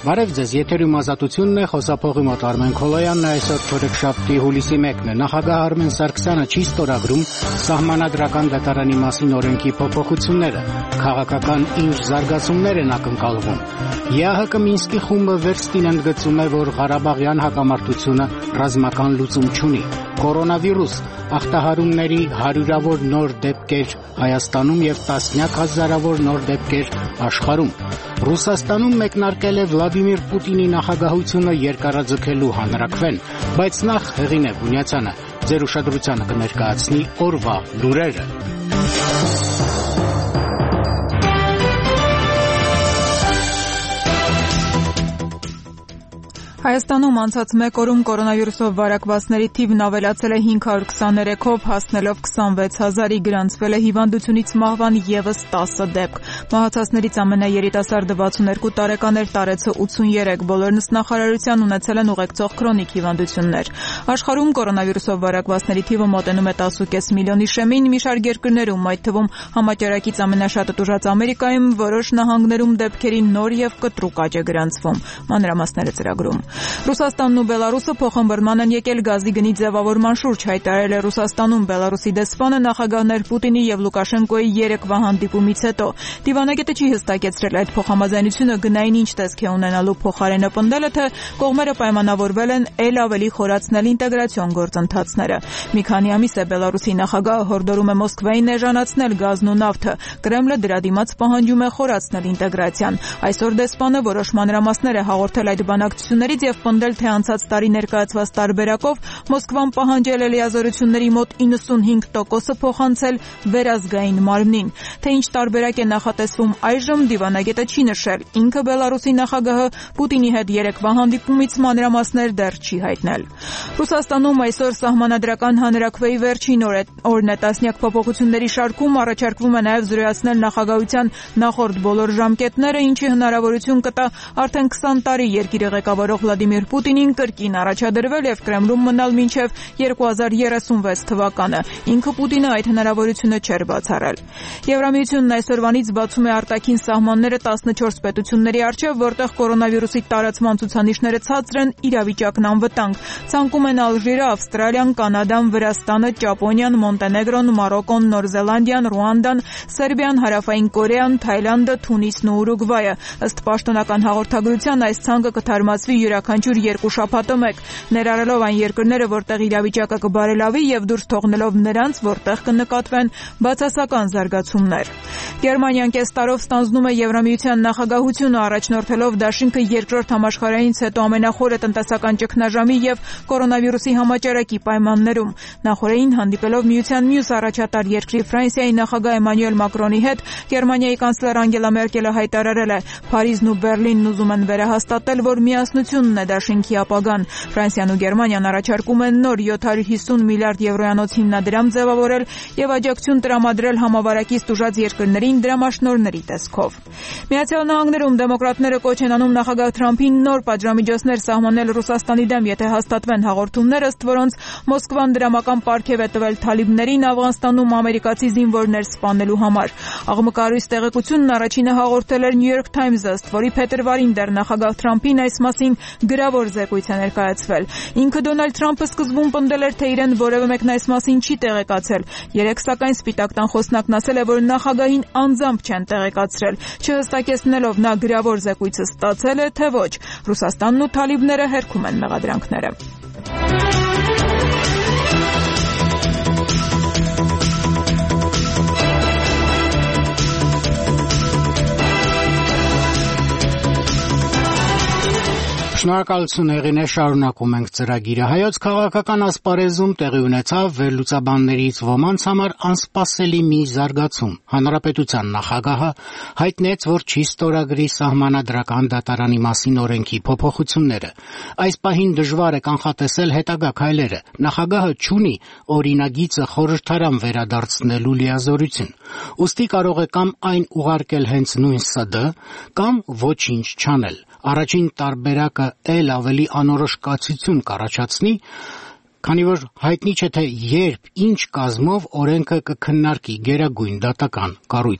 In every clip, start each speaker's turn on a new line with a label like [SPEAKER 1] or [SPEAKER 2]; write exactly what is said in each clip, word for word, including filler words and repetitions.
[SPEAKER 1] Բարև ձեզ, եթերում ազատությունն է, խոսափողի մոտ Արմեն Քոլոյանն է, այսօր չորեքշաբթի հուլիսի մեկն է։ Նախագահ Արմեն Սարգսյանը չի ստորագրում սահմանադրական դատարանի մասին օրենքի փոփոխությունները, քաղաքական ինչ զարգացումներ են ակնկալվում։ ԵԱՀԿ Մինսկի խումբը վերստին ընդգծում է, որ Ղարաբաղյան հակամարտությունը ռազմական լուծում չունի։ Կորոնավիրուս, ախտահարումների հարյուրավոր նոր դեպքեր Հայաստանում և տասնյակ հազարավոր նոր դեպքեր աշխարհում։ Ռուսաստանում մեկնարկել է Վլադիմիր Պուտինի նախագահությունը երկարաձգելու հանրաքվեն, բայց նախ Հեղինե Բունյացյանը ձեր ուշադրությանը կներկայացնի օրվա լուրերը։
[SPEAKER 2] Հայաստանում անցած մեկ օրում կորոնավիրուսով վարակվածների թիվն ավելացել է հինգ հարյուր քսաներեքով, հասնելով քսանվեց հազարի, գրանցվել է հիվանդությունից մահվան ևս տասը դեպք։ Մահացածներից ամենաերիտասարդը վաթսունութ տարեկան էր, տարեցը ութսուներեք, բոլորնս նախարարության ունեցել են ուղեկցող քրոնիկ հիվանդություններ։ Աշխարհում կորոնավիրուսով վարակվածների թիվը մոտենում է տասը կես միլիոնի շեմին, մի շարք երկրներում, այդ թվում համաճարակից ամենաշատը տուժած Ամերիկայում, որոշ նահանգներում դեպքերի նոր եւ կտրուկ աճ է գրանցվում։ Մանրամասները ծրագրում։ Ռուսաստանն ու Բելարուսը փոխհմբռնման են եկել գազի գնի ձևավորման շուրջ, հայտարարել է Ռուսաստանում Բելարուսի դեսպանը նախագահներ Պուտինի եւ Լուկաշենկոյի երեկվա հանդիպումից հետո։ Դիվանագետը չի հստակեցրել այդ փոխհամաձայնությունը գնային ինչ տեսք է ունենալու, փոխարենը պնդել է, թե կողմերը պայմանավորվել են ել ավելի խորացնել ինտեգրացիոն գործընթացները։ Մի քանի ամիս է Բելարուսի նախագահը հորդորում է Մոսկվային էժանացնել գազն ու նավթը։ Կրեմլը դրա դիմաց պահանջում է խորացնել ինտեգրացիան։ Այսօր դեսպանը որոշ մանրամասներ է հաղորդել այդ բանակցություններից եւ պնդել, թե անցած տարի ներկայացված տարբերակով Մոսկվան պահանջել է լիազորությունների մոտ իննսունհինգ տոկոսը փոխանցել վերազգային մարմնին։ Թե ինչ տարբերակ է նախատեսվում այժմ, դիվանագետը չի նշել։ Ինքը Բելարուսի նախագահը Պուտինի հետ երեկվա հանդիպումից մանրամասներ դեռ չի հայտնել։ Ռուսաստանում այսօր սահմանադրական հանրաքվեի վերջին օրն է, տասնյակ փոփոխությունների շարքում առաջարկվում է նաև զրոյացնել նախագահության նախորդ բոլոր ժամկետները, ինչի հնարավորություն կտա արդեն քսան տարի երկիրը ղեկավարող Վլադիմիր Պուտինին կրկին առաջադրվել եւ Կրեմլում մնալ մինչեւ երկու հազար երեսունվեց թվականը։ Ինքը Պուտինը այդ հնարավորությունը չէր բացառել։ Եվրամիությունն այսօրվանից բացում է արտաքին սահմանները տասնչորս պետությունների առջև, որտեղ կորոնավիրուսի տարածման ցուցանիշները ցածր են, իրավիճակն անվտանգ։ Ցանկում են Ալժիրը, Ավստրալիան, Կանադան, Վրաստանը, Ճապոնիան, Մոնտենեգրոն, Մարոկոն, Նոր Զելանդիան, Ռուանդան, Սերբիան, Հարավային Կորեան, Թայլանդը, Թունիսն ու Ուրուգվայը։ Ըստ պաշտոնական հաղորդագրության այս ցանկը կթարմացվի յուրաքանչյուր երկու շաբաթը մեկ, ներառելով այն երկրները, որտեղ իրավիճակը կբարելավի եւ դուրս թողնելով նրանց, որտեղ կնկատվեն բացասական զարգացումներ։ Գերմանիան կես տարով ստանձնում է Եվրամիության նախագահությունը, առաջնորդելով դաշինքը երկրորդ համաշխարհայինից հետո ամենախորը տնտեսական ճգնաժամի եւ կորոնավիրուսի համաճարակի պայմաններում։ Նախորդին հանդիպելով միության մյուս առաջատար երկրի Ֆրանսիայի նախագահ Էմանուել Մակրոնի հետ, Գերմանիայի կանցլեր Անգելա Մերկելը հայտարարել է. Փարիզն ու Բերլինն ուզում են վերահաստատել, որ միասնությունն է դաշինքի ապագան։ Ֆրանսիան ու Գերմանիան առաջարկում են նոր յոթ հարյուր հիսուն միլիարդ եվրոյանոց հիմնադրամ ձևավորել եւ աջակցություն տրամադրել համավարակից տուժած երկրներին դրամաշնորհների տեսքով։ Միացյալ Նահանգներում դեմոկրատները կոչ են անում նախագահ Թրամփին նոր պատժամիջոցներ սահմանել Ռուսաստանի դեմ, եթե հաստատվեն հաղորդումներ, ըստ որոնց Մոսկվան դրամական պարգև է տվել թալիբներին Աֆղանստանում ամերիկացի զինվորներ սպանելու համար։ Աղմկարույց տեղեկությունն առաջինը հաղորդել էր New York Times-ը, ըստ որի փետրվարին դեռ նախագահ Թրամփին այս մասին գրավոր զեկույց է ներկայացվել։ Ինքը Դոնալդ Թրամփը սկզբում պնդել էր, թե իրեն որևէ մեկն այս մասին չի տեղեկացել։ Երեք սակայն Սպիտակ տան խոսնակն ասել է, որ նախագահին անձամբ չեն տեղեկացրել, չհստակեցնելով նա գրավոր զեկույցը ստացել է, թե ոչ։ Ռուսաստանն ու թալիբները հերքում են մեղադրանքները։
[SPEAKER 1] Շնորհակալություն Հեղինե, շարունակում ենք ծրագիրը։ Հայոց քաղաքական ասպարեզում տեղի ունեցավ վերլուծաբաններից ոմանց համար անսպասելի մի զարգացում։ Հանրապետության նախագահը հայտնեց, որ չի ստորագրի սահմանադրական դատարանի մասին օրենքի փոփոխությունները։ Այս պահին դժվար է կանխատեսել հետագա քայլերը։ Նախագահը չունի օրինագիծը խորհրդարան վերադարձնելու լիազորություն։ Ուստի կարող է կամ այն ուղարկել հենց նույն ՍԴ, կամ ոչինչ չանել։ Առաջին տարբերակը էլ ավելի անորոշ կացություն կառաջացնի, քանի որ հայտնի չէ, թե երբ, ինչ կազմով օրենքը կքննարկի գերագույն դատական կառույցը։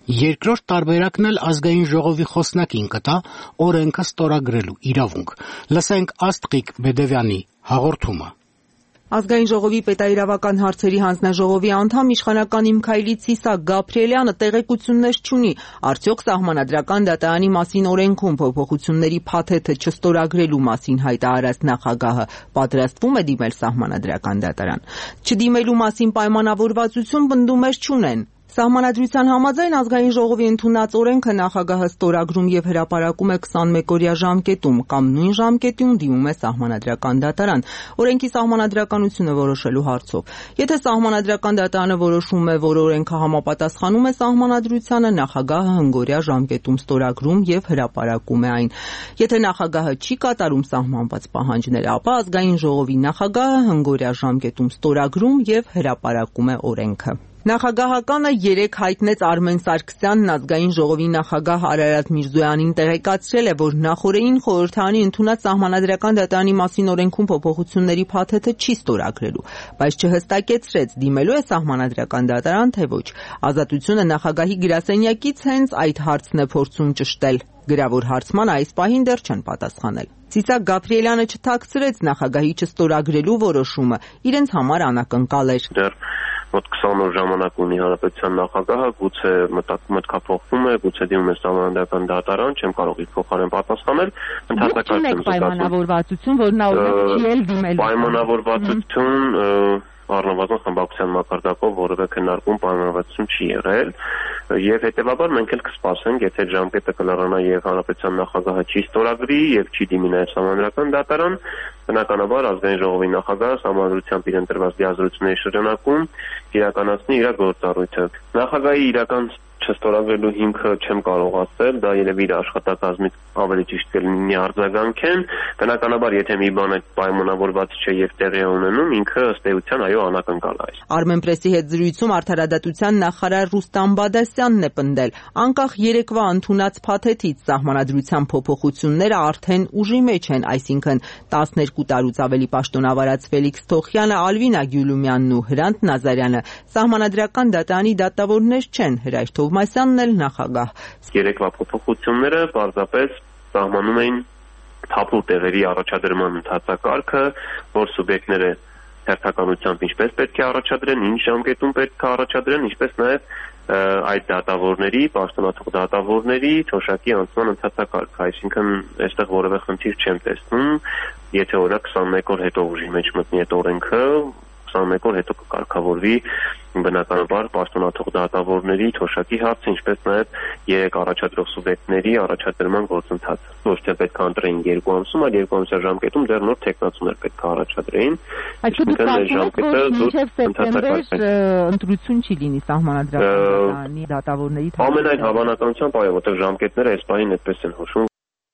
[SPEAKER 1] Երկրորդ տարբերակն էլ ազգային ժողովի խոսնակին կտա օրենքը ստորագրելու իրավունք։ Լսենք Աստղիկ Բեդևյանի հաղորդումը։
[SPEAKER 2] Ազգային ժողովի պետաիրավական հարցերի հանձնաժողովի անդամ իշխանական Իմքայլի Ցիսակ Գաբրիելյանը տեղեկություններ չունի, արդյոք Սահմանադրական դատարանի մասին օրենքում փոփոխությունների փաթեթը չստորագրելու մասին հայտարարած նախագահը պատրաստվում է դիմել Սահմանադրական դատարան։ Չդիմելու մասին պայմանավորվածություն պնդումներ չունեն։ Սահմանադրության համաձայն ազգային ժողովի ընդունած օրենքը նախագահը ստորագրում եւ հրապարակում է քսանմեկօրյա ժամկետում կամ նույն ժամկետում դիմում է Սահմանադրական դատարան օրենքի սահմանադրականությունը որոշելու հարցով։ Եթե Սահմանադրական դատարանը որոշում է, որ օրենքը համապատասխանում է Սահմանադրությանը, նախագահը հնգօրյա ժամկետում ստորագրում եւ հրապարակում է այն։ Եթե նախագահը չի կատարում սահմանված պահանջները, ապա ազգային ժողովի նախագահը հնգօրյա ժամկետում ստորագրում եւ հրապարակում է օրենքը։ Նախագահականը երեկ հայտնեց Արմեն Սարգսյանն ազգային ժողովի նախագահ Արարատ Միրզոյանին տեղեկացրել է, որ նախօրեին խորհրդարանի ընդունած Սահմանադրական դատարանի մասին օրենքում փոփոխությունների փաթեթը չի ստորագրելու, բայց չհստակեցրեց դիմելու է Սահմանադրական դատարան, թե ոչ։ Ազատությունը նախագահի գրասենյակից հենց այդ հարցն է փորձում ճշտել։ Գրավոր հարցման այս պահին դեռ չեն պատասխանել։ Ցիսակ Գաբրիելյանը չթաքցրեց նախագահի չստորագրելու որոշումը, իրենց համար անակնկալ էր։
[SPEAKER 3] Դեռ մոտ քսան օր ժամանակ ունի հանրապետության նախագահը, գուցե մտքափոխվում է, գուցե դիմում է Սահմանադրական դատարան, չեմ կարող իր փոխարեն պատասխանել։
[SPEAKER 2] Ընդհանրապես պայմանավորվածություն, որ նա օրինակ չի էլ դիմել։
[SPEAKER 3] Պայմանավորվածություն առնվազն խմբակցության մակարդակով որևէ քննարկում պայմանավորվածություն չի եղել, եւ հետեւաբար մենք էլ կսպասենք, եթե ժամկետը կլրանա եւ հանրապետության նախագահը չի ստորագրի եւ չի դիմի նաեւ Սահմանադրական դատարան, բնականաբար ազգային ժողովի նախագահը Սահմանադրությամբ իր ընտրված դիազրույցների շրջանակում իրականացնի իր գործառույթը։ Նախագահի իրական չստորագրելու հիմքը չեմ կարող ասել, դա երևի իր աշխատակազմից ավելի ճիշտ կլինի արձագանքեն, բնականաբար եթե մի բան այդ պայմանավորված չէ եւ տեղի է ունենում, ինքը ըստ էության այո անակնկալ է։
[SPEAKER 2] Armenpress-ի հետ զրույցում Արդարադատության նախարար Ռուստամ Բադասյանն է պնդել, անկախ երեկվա ընդունած փաթեթից Սահմանադրության փոփոխությունները արդեն ուժի մեջ են, այսինքն տասներկու տարուց ավելի պաշտոնավարած Ֆելիքս Թոխյանը, Ալվինա Գյուլումյանն ու Հրանտ Նազարյանը Սահմանադրական դատարանի դատավորներ չեն, Հրայր Թովմասյանն էլ նախագահ։
[SPEAKER 3] Երեկվա փոփոխությունները պարզապես սահմանում էին թափուր տեղերի առաջադրման ընթացակարգը, որ սուբյեկտները հերթականությամբ ինչպես պետք է առաջադրեն, ինչ ժամկետում պետք է առաջադրեն, ինչպես նաև այդ դատավորների, պաշտոնաթող դատավորների թոշակի անցման ընթացակարգը, այսինքն այստեղ որևէ խնդիր չեմ տեսնում, եթե օրինակ քսանմեկ օր հետո ուժի մեջ մտնի այդ օրենքը, քսանմեկ օր հետո կկարգավորվի բնականաբար պաշտոնաթող դատավորների թոշակի հարցը, ինչպես նաև երեք առաջադրող սուբյեկտների առաջադրման գործընթացը։ Ոչ թե պետք է ընտրեին երկու ամսում, այլ երկու ամսյա ժամկետում դեռ նոր թեկնածուներ պետք է առաջադրեին։
[SPEAKER 2] Այսինքն այս ժամկետը մինչև սեպտեմբեր ընտրություն չի լինի Սահմանադրական դատավորների։
[SPEAKER 3] Ամենայն հավանականությամբ այո, որտեղ ժամկետները այս պահին այդպես են հուշում։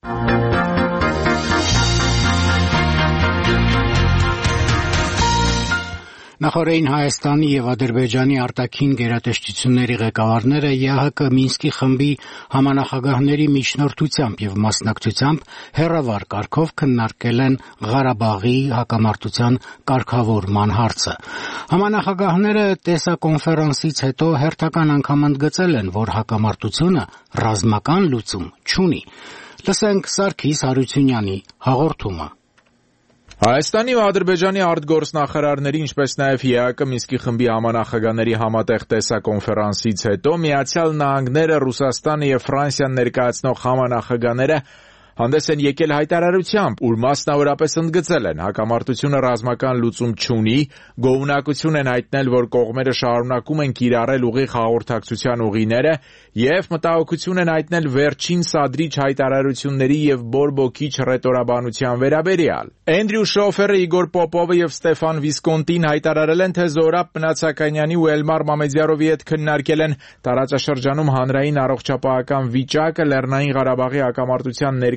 [SPEAKER 1] Նախորդին Հայաստանի եւ Ադրբեջանի արտաքին գերատեսչությունների ղեկավարները ԵԱՀԿ Մինսկի խմբի համանախագահների միջնորդությամբ եւ մասնակցությամբ հերավար կարգով քննարկել են Ղարաբաղի հակամարտության կարգավորման հարցը։ Համանախագահները տեսակոնֆերանսից հետո հերթական անգամ ընդգծել են, որ հակամարտությունը ռազմական լուծում չունի։ Լսենք Սարգիս Հարությունյանի հաղորդումը։
[SPEAKER 4] Հայաստանի ու Ադրբեջանի արտգործնախարարների, ինչպես նաև ԵԱՀԿ Մինսկի խմբի համանախագահների համատեղ տեսակոնֆերանսից հետո Միացյալ Նահանգները, Ռուսաստանը եւ Ֆրանսիան ներկայացնող համանախագահները հանդես են եկել հայտարարությամբ, ուր մասնավորապես ընդգծել են հակամարտությունը ռազմական լուծում չունի, գոհունակություն են հայտնել, որ կողմերը շարունակում են կիրառել ուղիղ հաղորդակցության ուղիները եւ մտահոգություն են հայտնել վերջին սադրիչ հայտարարությունների եւ բորբոքիչ ռետորաբանության վերաբերյալ։ Էնդրյու Շոֆերը, Իգոր Պոպովը եւ Ստեֆան Վիսկոնտին հայտարարել են, թե Զորաբ Մնացականյանի ու Էլմար Մամեդյարովի հետ քննարկել են տարածաշրջանում հանրային առողջապահական վիճակը, Լեռնային Ղարաբաղի հակամարտության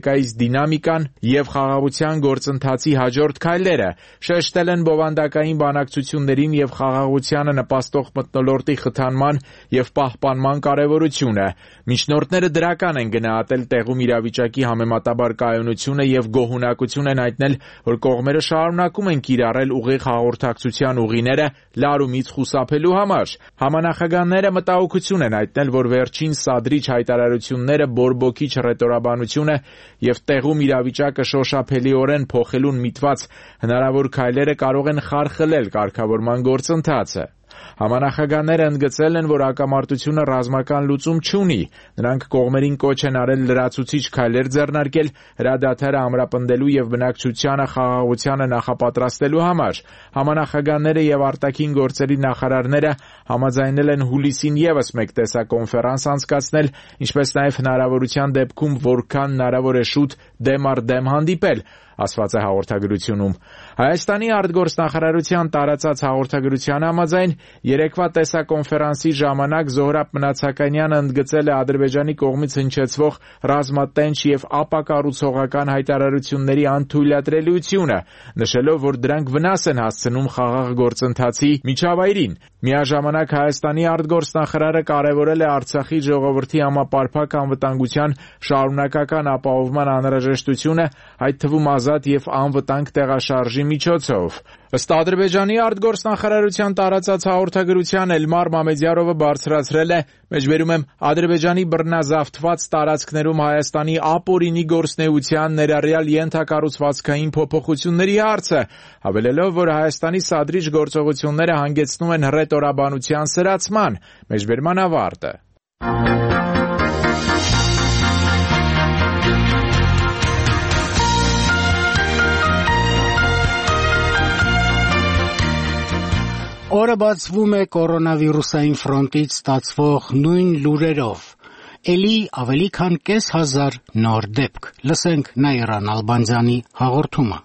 [SPEAKER 4] ներկայիս դինամիկան եւ խաղաղության գործընթացի հաջորդ քայլերը, շեշտել են բովանդակային բանակցություններին եւ խաղաղությանը նպաստող մթնոլորտի խթանման եւ պահպանման կարեւորությունը։ Միջնորդները դրական են գնահատել տեղում իրավիճակի համեմատաբար կայունությունը եւ գոհունակություն են հայտնել, որ կողմերը շարունակում են կիրառել ուղիղ հաղորդակցության ուղիները լարումից խուսափելու համար։ Համանախագահները մտահոգություն են հայտնել, որ վերջին սադրիչ հայտարարությունները, բորբոքիչ հռետորաբանությունը եւ տեղում իրավիճակը շոշափելիորեն փոխելուն միտված հնարավոր քայլերը կարող են խարխլել կարգավորման գործընթացը։ Համանախագահները ընդգծել են, որ հակամարտությունը ռազմական լուծում չունի։ Նրանք կողմերին կոչ են արել լրացուցիչ քայլեր ձեռնարկել հրադադարը ամրապնդելու եւ բնակչությանը խաղաղությանը նախապատրաստելու համար։ Համանախագահները եւ արտաքին գործերի նախարարները համաձայնել են հուլիսին եւս մեկ տեսակոնֆերանս անցկացնել, ինչպես նաեւ հնարավորության դեպքում որքան հնարավոր է շուտ դեմ առ դեմ հանդիպել, ասված է հաղորդագրությունում։ Հայաստանի արտգործնախարարության տարածած հաղորդագրության համաձայն երեկվա տեսակոնֆերանսի ժամանակ Զոհրաբ Մնացականյանը ընդգծել է Ադրբեջանի կողմից հնչեցվող ռազմատենչ եւ ապակառուցողական հայտարարությունների անթույլատրելիությունը, նշելով, որ դրանք վնաս են հասցնում խաղաղ գործընթացի միջավայրին։ Միաժամանակ Հայաստանի արտգործնախարարը կարևորել է Արցախի ժողովրդի համապարփակ անվտանգության շարունակական ապահովման անհրաժեշտությունը, այդ թվում ազատ եւ անվտանգ տեղաշարժի միջոցով։ Ըստ Ադրբեջանի արտգործնախարարության տարածած հաղորդագրության Էլմար Մամեդյարովը բարձրացրել է, մեջբերում եմ, Ադրբեջանի բռնազավթված տարածքներում Հայաստանի ապօրինի գործունեության ներառյալ ենթակառուցվածքային փոփոխությունների հարցը, հավելելով, որ Հայաստանի սադրիչ գործողությունները հանգեցնում են հռետորաբանության սրացման, մեջբերման ավարտը։
[SPEAKER 1] Օրը բացվում է կորոնավիրուսային ֆրոնտից ստացվող նույն լուրերով։ Էլի ավելի քան կես հազար նոր դեպք։ Լսենք Նաիրա Նալբանդյանի հաղորդումը։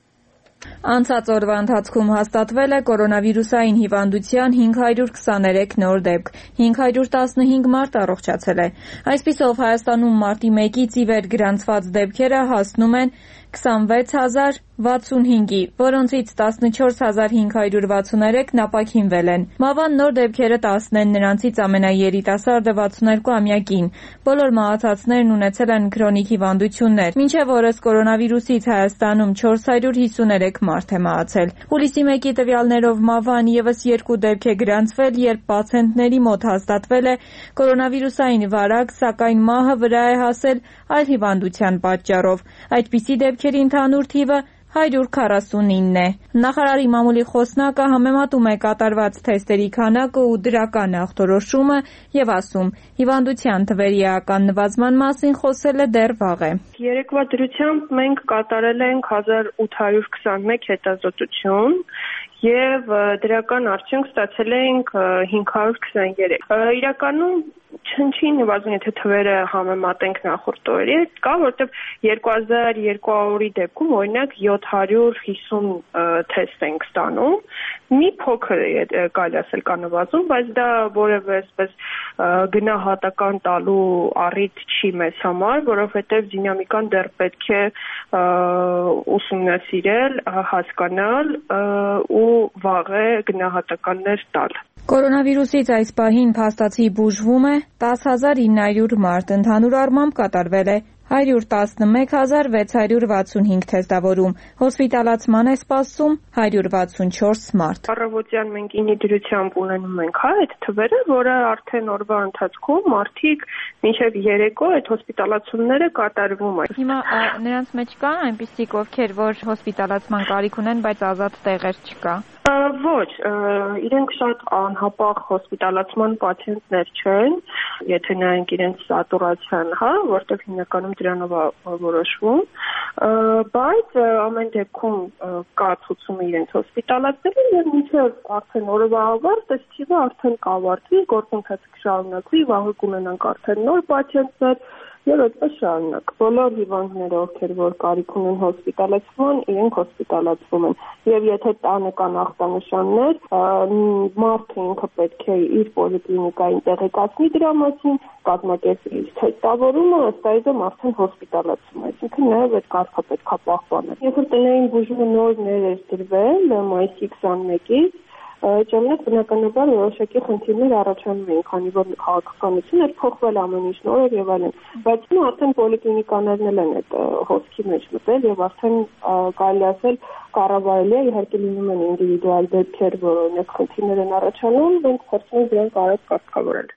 [SPEAKER 2] Անցած օրվա ընթացքում հաստատվել է կորոնավիրուսային հիվանդության հինգ հարյուր քսաներեք նոր դեպք, հինգ հարյուր տասնհինգ մարդ առողջացել է։ Այսպիսով Հայաստանում մարտի մեկից ի վեր գրանցված դեպքերը հասնում են քսանվեց հազար վաթսունհինգի, որոնցից տասնչորս հազար հինգ հարյուր վաթսուներեքն ապաքինվել են։ Մավան նոր դեպքերը տասն են, նրանցից ամենաերիտասարդը վաթսուներկու-ամյակին։ Բոլոր մահացածներն ունեցել են քրոնիկ հիվանդություններ։ Մինչև օրս կորոնավիրուսից Հայաստանում չորս հարյուր հիսուներեք մարդ է մահացել։ Հուլիսի մեկի տվյալներով մավան ևս երկու դեպք է գրանցվել, երբ պացիենտների մոտ հաստատվել է կորոնավիրուսային վարակ, սակայն մահը վրա է հասել այլ հիվանդության պատճառով։ Այդպիսի դեպքերի ընդհանուր թիվը հարյուր քառասունինն է։ Նախարարի մամուլի խոսնակը համեմատում է կատարված թեստերի քանակը ու դրական ախտորոշումը եւ ասում, հիվանդության թվերի էական նվազման մասին խոսելը դեռ վաղ է։
[SPEAKER 5] Երեկվա դրությամբ մենք կատարել ենք հազար ութ հարյուր քսանմեկ հետազոտություն եւ դրական արդյունք ստացել ենք հինգ հարյուր քսաներեք։ Իրականում չնչին նվազում, եթե թվերը համեմատենք նախորդ օրերի հետ, կա, որտեղ երկու հազար երկու հարյուրի դեպքում օրինակ յոթ հարյուր հիսուն թեստ ենք ստանում, մի փոքր է կարելի ասել կա նվազում, բայց դա որևէ այսպես գնահատական տալու առիթ չի մեզ համար, որովհետև դինամիկան դեռ պետք է ուսումնասիրել, հասկանալ ու վաղ է գնահատականներ տալ։
[SPEAKER 2] Կորոնավիրուսից այս պահին փաստացի բուժվում է տասն հազար ինը հարյուր մարդ, ընդհանուր առմամբ կատարվել է հարյուր տասնմեկ հազար վեց հարյուր վաթսունհինգ թեստավորում, հոսպիտալացման է սպասում հարյուր վաթսունչորս մարդ։
[SPEAKER 5] Առավոտյան մենք ինի դրությամբ ունենում ենք հա այդ թվերը, որը արդեն օրվա ընթացքում մարդիկ մինչև երեկո այդ հոսպիտալացումները կատարվում են։
[SPEAKER 2] Հիմա նրանց մեջ կան այնպիսիք, ովքեր որ հոսպիտալացման կարիք ունեն, բայց ազատ տեղեր չկա։
[SPEAKER 5] Ոչ, իրենք շատ անհապաղ հոսպիտալացման պացիենտներ չեն, եթե նայենք իրենց սատուրացիան, հա, որտեղ հիմնականում դրանով է որոշվում, բայց ամեն դեպքում կա ցուցում իրենց հոսպիտալացնելու եւ մինչեւ արդեն օրվա ավարտ այս թիվը արդեն կավարտվի, գործընթացը կշարունակվի, վաղը կունենանք արդեն նոր պացիենտներ Եվ այդպես շարունակ։ Բոլոր հիվանդները, ովքեր որ կարիք ունեն հոսպիտալացման, իրենք հոսպիտալացվում են։ Եվ եթե տանը կան ախտանշաններ, մարդը ինքը պետք է իր պոլիկլինիկային տեղեկացնի դրա մասին, կազմակերպի իր թեստավորումը, ըստ այդմ արդեն հոսպիտալացում է։ Այսինքն նաև այդ կարգը պետք է պահպանել։ Երբ որ տնային բուժումը նոր ներ էր դրվել մայիսի քսանմեկից, ժամանակ բնականաբար որոշակի խնդիրներ առաջանում էին, քանի որ քաղաքականությունը էր փոխվել ամեն ինչ նոր եւ այլն, բայց նո արդեն պոլիկլինիկաներն էլ են այդ հոսքի մեջ մտել եւ արդեն կարելի ասել կառավարելի է, իհարկե լինում են ինդիվիդուալ դեպքեր, որ օրինակ խնդիրներ են առաջանում, մենք փորձում ենք դրանք արագ կարգավորել։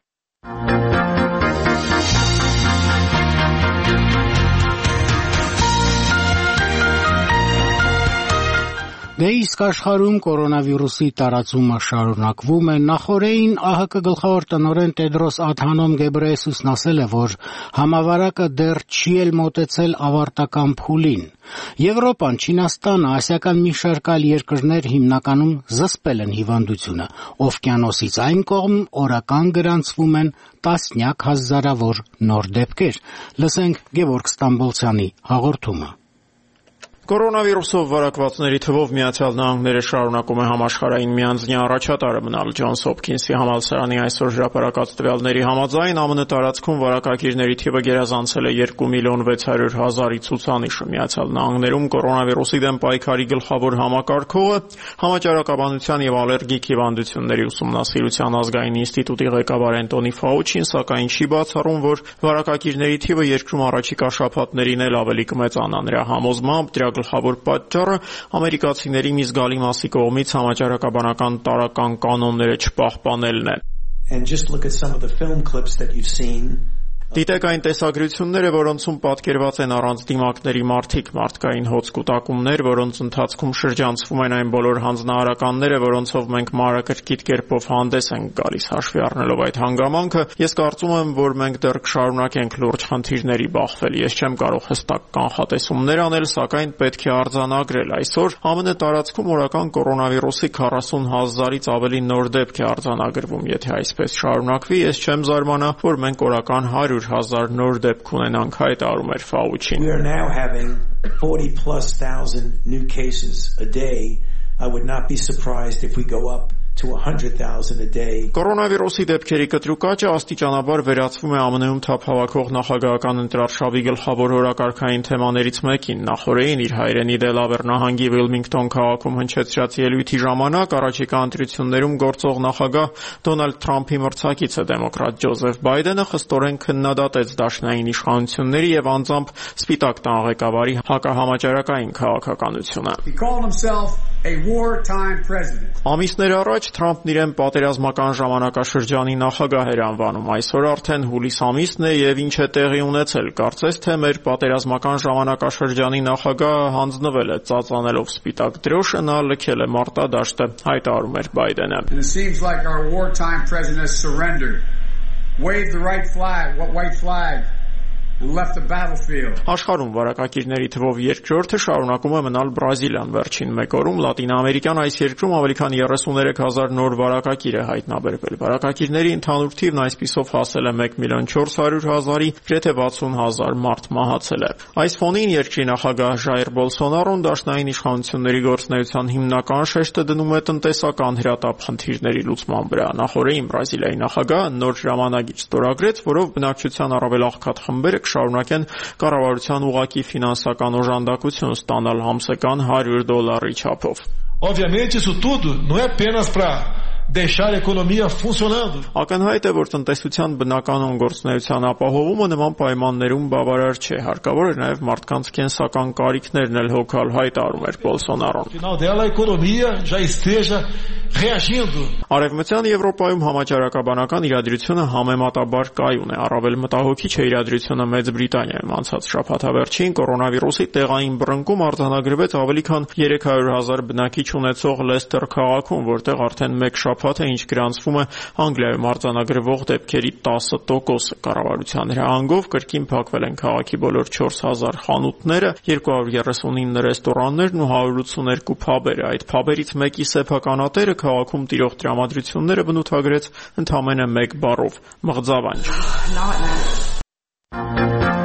[SPEAKER 1] Դե իսկ աշխարհում կորոնավիրուսի տարածումը շարունակվում է։ Նախորդին ԱՀԿ գլխավոր տնօրեն Տեդրոս Ադհանոմ Գեբրեյեսուսն ասել է, որ համավարակը դեռ չի էլ մոտեցել ավարտական փուլին։ Եվրոպան, Չինաստանը, ասիական մի շարք այլ երկրներ հիմնականում զսպել են հիվանդությունը։ Օվկիանոսից այն կողմ օրական գրանցվում են տասնյակ հազարավոր նոր դեպքեր։ Լսենք Գևորգ Ստամբոլցյանի հաղորդումը։
[SPEAKER 6] Կորոնավիրուսով վարակվածների թվով Միացյալ Նահանգները շարունակում է համաշխարհային միանձնյա առաջատարը մնալ։ Ջոնս Հոփքինսի համալսարանի այսօր հրապարակած տվյալների համաձայն ԱՄՆ տարածքում վարակակիրների թիվը գերազանցել է երկու միլիոն վեց հարյուր հազարի ցուցանիշը։ Միացյալ Նահանգներում կորոնավիրուսի դեմ պայքարի գլխավոր համակարգողը համաճարակաբանության եւ ալերգիկ հիվանդությունների ուսումնասիրության ազգային ինստիտուտի ղեկավար Անտոնի Ֆաուչին սակայն չի բացառում, որ վարակակիրների թիվը երկրում առաջիկա շաբաթներին էլ ավելի կմեծանա։ Նրա համոզմամբ դրա գլխավոր պատճառը ամերիկացիների մի զգալի մասի կողմից համաճարակաբանական տարրական կանոնները չպահպանելն է։
[SPEAKER 7] And just look at some of the film clips that you've seen.
[SPEAKER 6] Դիտեք այն տեսագրությունները, որոնցում պատկերված են առանց դիմակների մարդիկ, մարդկային հոծկուտակումներ, որոնց ընթացքում շրջանցվում են այն բոլոր հանձնարարականները, որոնցով մենք մանրակրկիտ կերպով հանդես ենք գալիս։ Հաշվի առնելով այդ հանգամանքը, ես կարծում եմ, որ մենք դեռ կշարունակենք լուրջ խնդիրների բախվել։ Ես չեմ կարող հստակ կանխատեսումներ անել, սակայն պետք է արձանագրել։ Այսօր ԱՄՆ տարածքում օրական կորոնավիրուսի քառասուն հազարից ավելի նոր դեպք է արձանագրվում։ Եթե այսպես շարունակվի, ես չեմ զարմանա, որ մենք օրական հարյուր հազար նոր դեպք ունենանք, հայտարարում էր Ֆաուչին։
[SPEAKER 7] We are now having forty plus thousand new cases a day. I would not be surprised if we go up to one hundred thousand a day.
[SPEAKER 6] Կորոնավիրուսի դեպքերի կտրուկ աճը աստիճանաբար վերածվում է ԱՄՆ-ում թափ հավաքող նախագահական ընտրարշավի գլխավոր օրակարգային թեմաներից մեկին։ Նախորդին իր հայրենի Դելավեր նահանգի Վիլմինգտոն քաղաքում հնչեցրած ելույթի ժամանակ առաջիկա ընտրություններում գործող նախագահ Դոնալդ Թրամփի մրցակիցը դեմոկրատ Ջոզեֆ Բայդենը խստորեն քննադատեց դաշնային իշխանությունների եւ անձամբ Սպիտակ տան ղեկավարի հակահամաճարակային քաղաքականությունը։
[SPEAKER 8] He called himself a wartime president.
[SPEAKER 6] Ամիսներ առաջ Թրամփն իրեն պատերազմական ժամանակաշրջանի նախագահ էր անվանում։ Այսօր արդեն հուլիս ամիսն է եւ ինչ է տեղի ունեցել։ Կարծես թե մեր պատերազմական ժամանակաշրջանի նախագահը հանձնվել է, ծածանելով սպիտակ դրոշը, նա լքել է մարտադաշտը, հայտարարում էր Բայդենը։
[SPEAKER 8] It seems like our wartime president has surrendered. Waved the right flag, what white flag? Left the battlefield.
[SPEAKER 6] Աշխարհում վարակակիրների թվով երկրորդը շարունակում է մնալ Բրազիլիան։ Վերջին մեկ օրում Լատինամերիկան այս երկրում ավելի քան երեսուններեք հազար նոր վարակակիր է հայտնաբերվել։ Վարակակիրների ընդհանուր թիվն այսպիսով հասել է մեկ միլիոն չորս հարյուր հազարի, գրեթե վաթսուն հազար մարդ մահացել է։ Այս ֆոնին երկրի նախագահ Ժայր Բոլսոնարոն դաշնային իշխանությունների գործունեության հիմնական շեշտը դնում է տնտեսական հրատապ խնդիրների լուծման վրա։ Նախորդին Բրազիլիայի նախագահը նոր հրամանագիր ստորագրեց, որով բնակչության առավել աղքատ խմբերը շարունակեն կառավարության ուղղակի ֆինանսական օժանդակություն ստանալ ամսական հարյուր դոլարի չափով։
[SPEAKER 9] Obviamente isso tudo não é apenas para deixar a economia funcionando.
[SPEAKER 6] Ակնհայտ է, որ տնտեսության բնականon գործունեության ապահովումը նման պայմաններում բավարար չէ։ Հարկավոր է նաև մարդկանց կենսական կարիքներն էլ հոգալ, հայտարարում էր Բոլսոնարոն։
[SPEAKER 9] Final dela a economia já esteja reagindo.
[SPEAKER 6] Արևմտյան Եվրոպայում համաճարակաբանական իրադրությունը համեմատաբար կայուն է։ Առավել մտահոգիչ է իրադրությունը Մեծ Բրիտանիայում։ Անցած շաբաթավերջին կորոնավիրուսի տեղային բռնկում արձանագրվեց ավելի քան երեք հարյուր հազար բնակիչ ունեցող Լեսթեր քաղաքում, որտեղ արդեն մեկ շաբաթ է ինչ գրանցվում է Անգլիայում արձանագրվող դեպքերի տասը տոկոսը։ Կառավարության հրահանգով կրկին փակվել են քաղաքի բոլոր չորս հազար խանութները, երկու հարյուր երեսունինը ռեստորաններն ու հարյուր ութսուներկու փաբերը։ Այդ փաբերից մեկի սեփականատերը քաղաքում տիրող տրամադրությունները բնութագրեց ընդամենը մեկ բառով՝ մղձավանջ։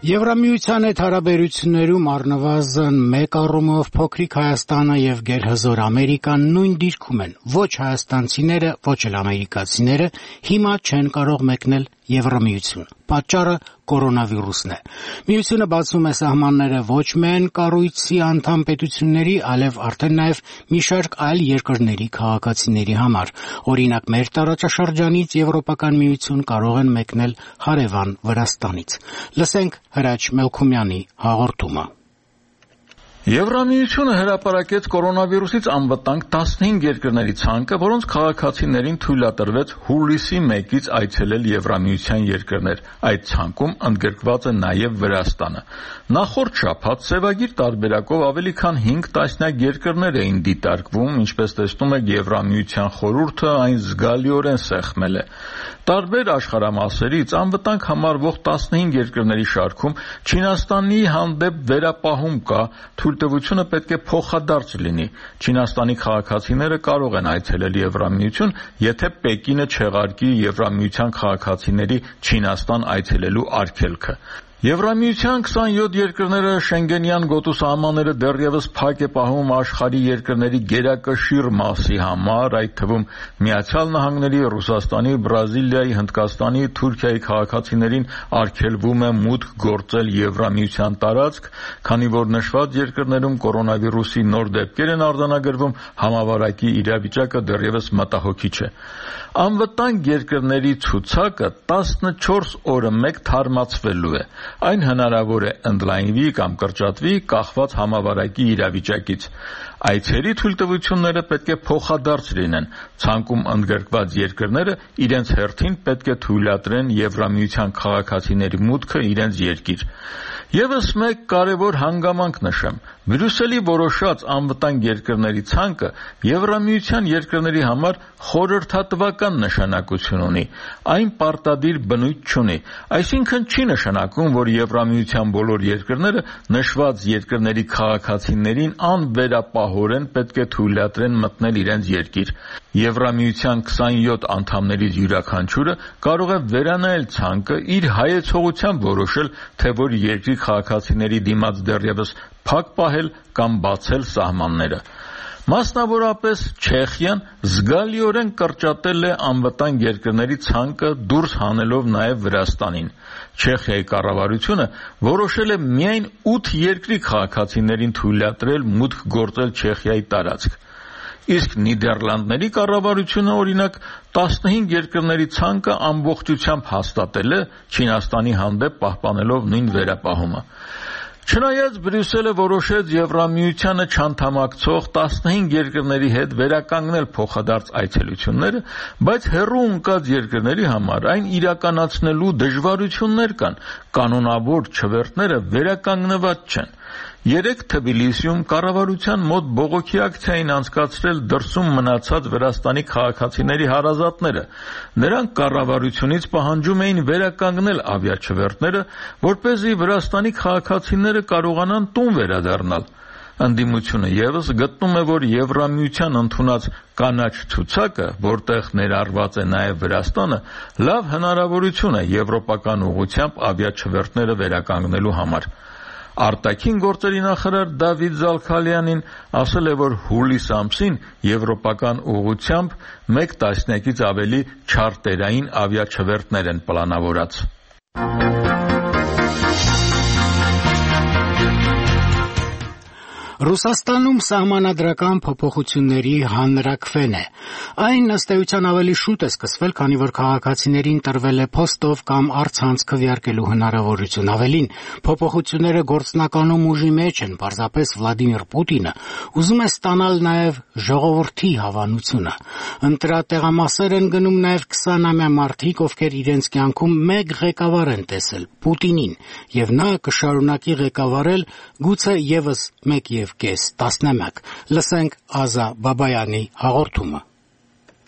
[SPEAKER 1] Եվրամիության հետ հարաբերություններում առնվազն մեկ առումով փոքրիկ Հայաստանը եւ գերհզոր Ամերիկան նույն դիրքում են։ Ոչ հայաստանցիները, ոչ էլ ամերիկացիները հիմա չեն կարող մեկնել Եվրամիություն։ Պատճառը կորոնավիրուսն է։ Միությունը բացում է սահմանները ոչ միայն կառույցի անդամ պետությունների, այլև արդեն նաև մի շարք այլ երկրների քաղաքացիների համար։ Օրինակ, մեր տարածաշրջանից Եվրոպական միություն կարող են մեկնել հարևան Վրաստանից։ Լսենք Հրաչ Մելքումյանի հաղորդումը։
[SPEAKER 10] Եվրամիությունը հրապարակեց կորոնավիրուսից անվտանգ տասնհինգ երկրների ցանկը, որոնց քաղաքացիներին թույլատրվեց հուլիսի մեկից այցելել Եվրամիության երկրներ։ Այդ ցանկում ընդգրկված է նաև Վրաստանը։ Նախորդ շաբաթ սևագիր տարբերակով ավելի քան հինգ տասնյակ երկրներ էին դիտարկվում, ինչպես տեսնում եք, Եվրամիության խորհուրդը այն զգալիորեն սեղմել է։ Տարբեր աշխարհամասերից անվտանգ համարվող տասնհինգ երկրների շարքում Չինաստանի հանդեպ վերապահում կա, թույլտվությունը պետք է փոխադարձ լինի։ Չինաստանի քաղաքացիները կարող են այցելել Եվրամիություն, եթե Պեկինը չեղարկի Եվրամիության քաղաքացիների Չինաստան այցելելու արգելքը։ Եվրամիության քսանյոթ երկրները Շենգենյան գոտու սահմանները դեռևս փակ է պահում աշխարհի երկրների գերակշիռ մասի համար, այդ թվում Միացյալ Նահանգների, Ռուսաստանի, Բրազիլիայի, Հնդկաստանի, Թուրքիայի քաղաքացիներին արգելվում է մուտք գործել Եվրամիության տարածք, քանի որ նշված երկրներում կորոնավիրուսի նոր դեպքեր են արձանագրվում, համավարակի իրավիճակը դեռևս մտահոգիչ է։ Անվտանգ երկրների ցուցակը տասնչորս օրը մեկ թարմացվելու է։ Այն հնարավոր է ընդլայնվի կամ կրճատվի կախված համավարակի իրավիճակից։ Այցերի թույլտվությունները պետք է փոխադարձ լինեն։ Ցանկում ընդգրկված երկրները իրենց հերթին պետք է թույլատրեն Եվրամիության քաղաքացիների մուտքը իրենց երկիր։ Եվս մեկ կարևոր հանգամանք նշեմ. Բրյուսելի որոշած անվտանգ երկրների ցանկը Եվրամիության երկրների համար խորհրդատվական նշանակություն ունի։ Այն պարտադիր բնույթ չունի։ Այսինքն չի նշանակում, որ Եվրամիության բոլոր երկրները նշված երկրների քաղաքացիներին անվերապահորեն պետք է թույլատրեն մտնել իրենց երկիր։ Եվրամիության քսանյոթ անդամներից յուրաքանչյուրը կարող է վերանայել ցանկը իր հայեցողությամբ որոշել, թե որ երկրի քաղաքացիների դիմաց դեռևս փակ պահել կամ բացել սահմանները։ Մասնավորապես Չեխիան զգալիորեն կրճատել է անվտանգ երկրների ցանկը դուրս հանելով նաև Վրաստանին։ Չեխիայի կառավարությունը որոշել է միայն ութ երկրի քաղաքացիներին թույլատրել մուտք գործել Չեխիայի տարածք։ Իսկ Նիդերլանդների կառավարությունը, օրինակ, տասնհինգ երկրների ցանկը ամբողջությամբ հաստատել է, Չինաստանի հանդեպ պահպանելով նույն վերապահումը։ Չնայած Բրյուսելը որոշեց Եվրամիությանը չանդամակցող տասնհինգ երկրների հետ վերականգնել փոխադարձ այցելությունները, բայց հեռու ընկած երկրների համար այն իրականացնելու դժվարություններ կան, կանոնավոր չվերթները վերականգնված չեն։ Երեկ Թբիլիսիում կառավարության մոտ բողոքի ակցիա էին անցկացրել դրսում մնացած Վրաստանի քաղաքացիների հարազատները։ Նրանք կառավարությունից պահանջում էին վերականգնել ավիաչվերթները, որպեսզի Վրաստանի քաղաքացիները կարողանան տուն վերադառնալ։ Ընդդիմությունը ևս գտնում է, որ Եվրամիության ընդունած կանաչ ցուցակը, որտեղ ներառված է նաև Վրաստանը, լավ հնարավորություն է եվրոպական ուղղությամբ ավիաչվերթները վերականգնելու համար։ Արտաքին գործերի նախարար Դավիթ Զալքալյանին ասել է, որ հուլիս ամսին եվրոպական ուղղությամբ մեկ տասնյակից ավելի չարտերային ավիաչվերթներ են պլանավորած։
[SPEAKER 1] Ռուսաստանում սահմանադրական փոփոխությունների հանրաքվեն է։ Այն ըստ էության ավելի շուտ է սկսվել, քանի որ քաղաքացիներին տրվել է փոստով կամ առցանց քվեարկելու հնարավորություն։ Ավելին, փոփոխությունները գործնականում ուժի մեջ են, պարզապես Վլադիմիր Պուտինը ուզում է ստանալ նաև ժողովրդի հավանությունը։ Ընտրատեղամասեր են գնում նաև քսանամյա մարդիկ, ովքեր իրենց կյանքում մեկ ղեկավար են տեսել՝ Պուտինին, եւ նա կշարունակի ղեկավարել գուցե եւս մեկ եւ կես տասնամյակ։ Լսենք Ազա Բաբայանի հաղորդումը։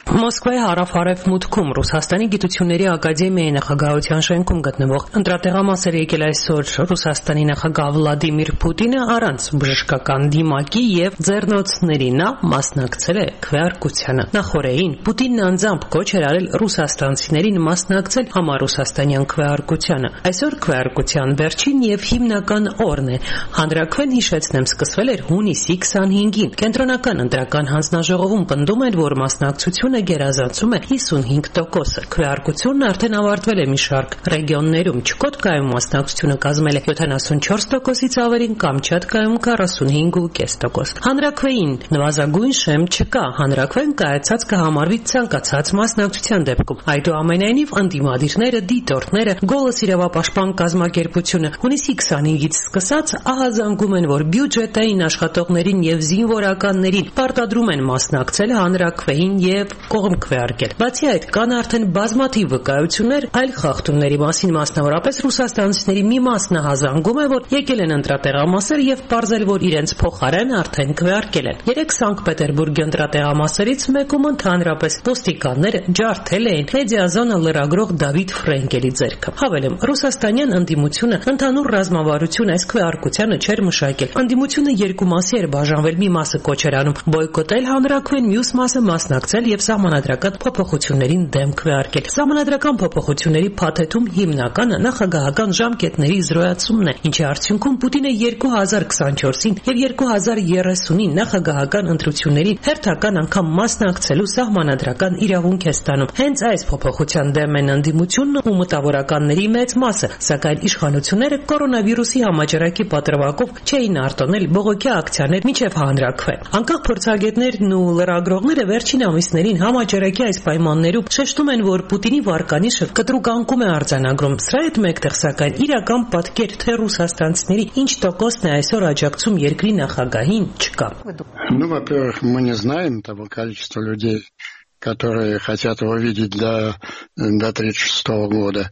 [SPEAKER 11] Մոսկվայի հարավ-արևմուտքում Ռուսաստանի գիտությունների ակադեմիայի նախագահության շենքում գտնվող ընտրատեղամասեր եկել այսօր Ռուսաստանի նախագահ Վլադիմիր Պուտինը առանց բժշկական դիմակի եւ ձեռնոցների նա մասնակցել է քվեարկությանը։ Նախորդին Պուտինն անձամբ կոչ էր արել ռուսաստանցիներին մասնակցել համառուսաստանյան քվեարկությանը։ Այսօր քվեարկության վերջին եւ հիմնական օրն է։ Հանրաքվեն հիշեցնեմ սկսվել էր հունիսի քսանհինգին։ Կենտրոնական ընտրական հանձնաժողովում պնդում են, որ մասնակցությունը գերազանցում է հիսունհինգ տոկոսը։ Քվեարկությունն արդեն ավարտվել է մի շարք ռեգիոններում։ Չկոտկայում մասնակցությունը կազմել է յոթանասունչորս տոկոսից ավելին, Կամչատկայում քառասունհինգ կόμμα պենս տոկոս։ Հանրաքվեին նվազագույն շեմ չկա։ Հանրաքվեն կայացած կհամարվի ցանկացած մասնակցության դեպքում։ Այդուամենայնիվ ընդդիմադիրները, դիտորդները, Գոլոս իրավապաշտպան կազմակերպությունը հունիսի քսանհինգից սկսած ահազանգում են, որ բյուջետային աշխատողներին եւ զինվորականներին պարտադրում են մասնակցել հանրաքվեին եւ կողմ քվեարկել։ Բացի այդ, կան արդեն բազմաթիվ վկայություններ այլ խախտումների մասին, մասնավորապես ռուսաստանցիների մի մասն ահազանգում է, որ եկել են ընտրատեղամասեր եւ պարզել, որ իրենց փոխարեն արդեն քվեարկել են։ Երեք Սանկտ Պետերբուրգի ընտրատեղամասերից մեկում ընդհանրապես ոստիկանները ջարդել էին մեդիազոնը լրագրող Դավիթ Ֆրենկելի ձեռքը։ Հավելեմ, ռուսաստանյան ընդդիմությունը ընդհանուր ռազմավարություն այս քվեարկությանը չէր մշակել։ Ընդդիմությունը երկու մասի էր բաժանվել, մի մասը կոչ էր անում բոյկոտել հանրաքվեն, մյուս մասը մասնակցել եւ սահմանադրական փոփոխություններին դեմ քվեարկել։ Սահմանադրական փոփոխությունների փաթեթում հիմնականը նախագահական ժամկետների զրոյացումն է, ինչի արդյունքում Պուտինը երկու հազար քսանչորսին եւ երկու հազար երեսունին նախագահական ընտրություններին հերթական անգամ մասնակցելու սահմանադրական իրավունք է ստանում։ Հենց այս փոփոխության դեմ են ընդդիմությունն ու մտավորականների մեծ մասը, սակայն իշխանությունները կորոնավիրուսի համաճարակի պատրվակով չէին արտոնել բողոքի ակցիաներ մինչև հանրաքվեն։ Անկախ փորձագետներն ու լրագրողները վերջին ամիսներին համաճարակի այս պայմաններում շեշտում են, որ Պուտինի վարկանիշը կտրուկ անկում է արձանագրում։ Սրա հետ մեկտեղ, սակայն, իրական պատկեր, թե ռուսաստանցիների ինչ տոկոսն է այսօր աջակցում երկրի նախագահին, չկա։
[SPEAKER 12] Ну, во-первых, мы не знаем того количества людей, которые хотят его видеть до, до тридцать шестого года.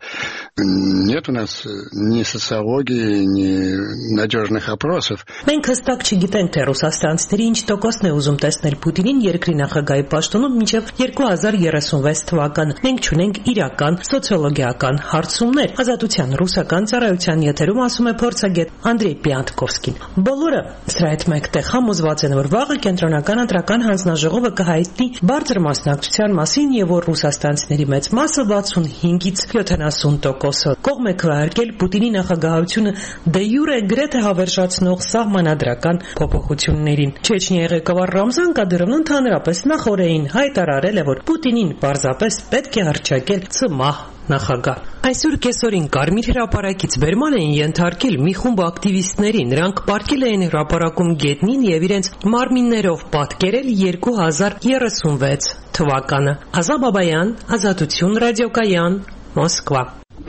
[SPEAKER 12] Нет у нас ни социологии, ни надежных опросов.
[SPEAKER 11] Մենք հստակ չգիտենք, թե ռուսաստանցիների ինչ տոկոսն է ուզում տեսնել Պուտինին երկրի նախագահի պաշտոնում մինչև երկու հազար երեսունվեց թվականը։ Մենք չունենք իրական սոցիոլոգիական հարցումներ։ Ազատության ռուսական ծառայության եթերում ասում է փորձագետ Անդրեյ Պիանտկովսկին։ Բոլորը սրա հետ մեկտեղ համոզված են, որ վաղը կենտրոնական ընտրական հանձնաժողովը կհայտնի բարձր մասնակցության մասին եւ որ ռուսաստանցիների մեծ մասը վաթսունհինգից յոթանասուն տոկոսը կողմ է քվեարկել Պուտինի նախագահությունը դե յուրե գրեթե հավերժացնող սահմանադրական փոփոխություններին։ Չեչնիայի ղեկավար Ռամզան Կադիրովն ընդհանրապես նախորդին հայտարարել է, որ Պուտինին պարզապես պետք է հռչակել ցմահ նախագահ։ Այսօր կեսօրին Կարմիր հրապարակից բերման էին ենթարկել մի խումբ ակտիվիստների։ Նրանք պառկել էին հրապարակում գետնին եւ իրենց մարմիններով պատկերել երկու հազար երեսունվեց թվականը։ Ազա Բաբայան, Ազատություն ռադիոկայան, Մոսկվա։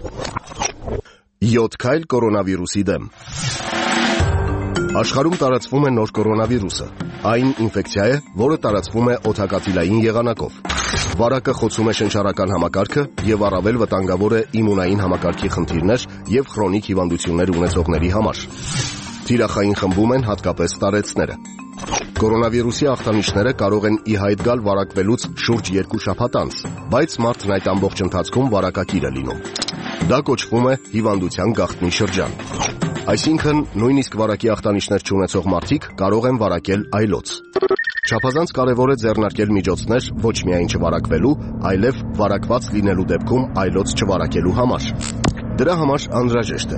[SPEAKER 13] յոթ քայլ կորոնավիրուսի դեմ։ Աշխարհում տարածվում է նոր կորոնավիրուսը։ Այն ինֆեկցիա է, որը տարածվում է օդակաթիլային եղանակով։ Վարակը խոցում է շնչառական համակարգը եւ առավել վտանգավոր է իմունային համակարգի խնդիրներ եւ քրոնիկ հիվանդություններ ունեցողների համար։ Թիրախային խմբում են հատկապես տարեցները։ Կորոնավիրուսի ախտանիշները կարող են ի հայտ գալ վարակվելուց շուրջ երկու շաբաթ անց, բայց մարդն այդ ամբողջ ընթացքում վարակակիր է լինում։ Դա կոչվում է հիվանդության գաղտնի շրջան։ Այսինքն, նույնիսկ վարակի ախտանիշներ չունեցող մարդիկ կարող են վարակել այլոց։ Չափազանց կարևոր է ձեռնարկել միջոցներ ոչ միայն չվարակվելու, այլև վարակված լինելու դեպքում այլոց չվարակելու համար։ Դրա համար անհրաժեշտ է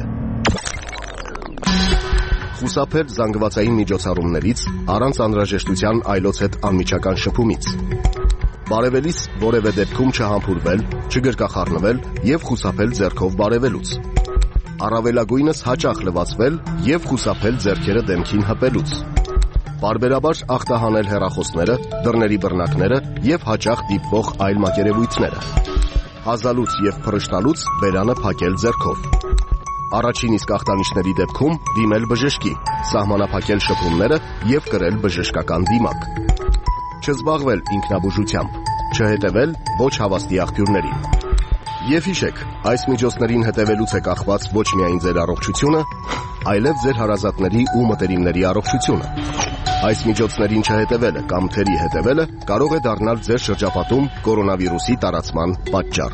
[SPEAKER 13] խուսափել զանգվածային միջոցառումներից, առանց անհրաժեշտության այլոց հետ անմիջական շփումից։ Բարևելիս որևէ դեպքում չհամբուրվել, չգրկախառնվել եւ խուսափել ձեռքով բարևելուց։ Առավելագույնս հաճախ լվացվել եւ խուսափել ձեռքերը դեմքին հպելուց։ Բարբերաբար ախտահանել հեռախոսները, դռների բռնակները եւ հաճախ դիպվող այլ մակերևույթները։ Հազալուց եւ փռշտալուց բերանը փակել ձեռքով։ Առաջին իսկ ախտանիշների դեպքում դիմել բժշկի, սահմանափակել շփումները եւ կրել բժշկական դիմակ։ Չզբաղվել ինքնաբուժությամբ, չհետևել ոչ հավաստի աղբյուրներին։ Եվ հիշեք, այս միջոցներին հետևելուց է կախված ոչ միայն ձեր առողջությունը, այլև ձեր հարազատների ու մտերիմների առողջությունը։ Այս միջոցներին չհետևելը կամ թերի հետևելը կարող է դառնալ ձեր շրջապատում կորոնավիրուսի տարածման պատճառ։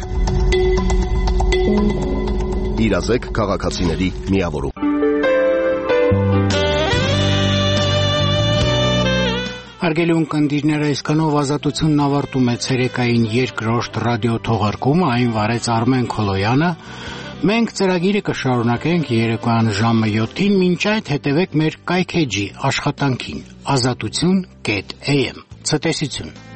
[SPEAKER 13] Իրազեկ քաղաքացիների միավորում։
[SPEAKER 1] Հարգելի ունկնդիրներ, այսքանով Ազատությունն ավարտում է ցերեկային երկրորդ ռադիո թողարկումը, այն վարեց Արմեն Քոլոյանը։ Մենք ծրագիրը կշարունակենք երեկոյան ժամը յոթին, մինչ այդ հետևեք մեր կայքէջի աշխատանքին ազատություն կետ էյ էմ։ Ցտեսություն։